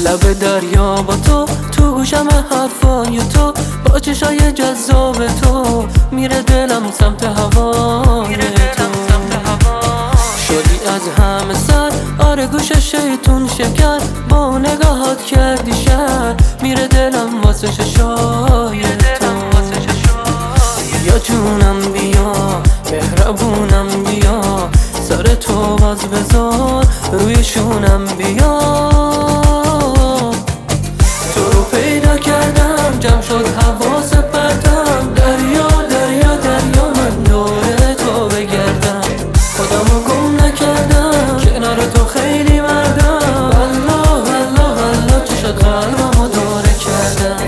لب دریا با تو گوشم حرفای تو، با چشای جذاب تو میره دلم سمت هوای تو. شدی از همه سر آره گوش شیطون شکر، با نگاهات کردی شهر میره دلم واسه ششای تو. یا جونم بیا مهربونم بیا، سر تو باز بذار روی شونم بیا. تو رو پیدا کردم جمع شد حواس پرتم، دریا دریا دریا من دور تو بگردم. خودمو گم نکردم کنار تو خیلی مردم، والله والله والله چه شد قلبمو دوره کردم.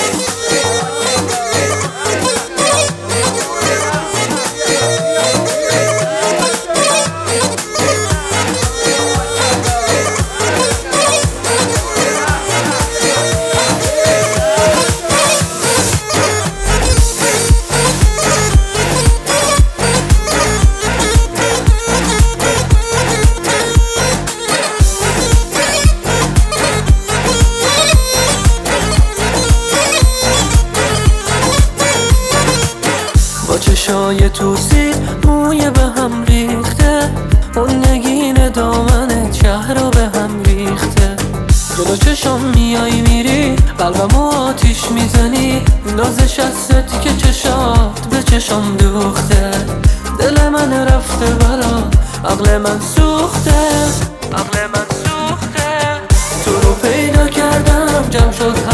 با چشای توسی موی به هم ریخته، اون نگین دامنت شهر رو به هم ریخته. جلو چشم میای میری قلبمو آتیش میزنی، نازش از ستی که چشات به چشم دوخته. دل من رفته برا عقل من سوخته، عقل من سوخته. تو رو پیدا کردم جمع شد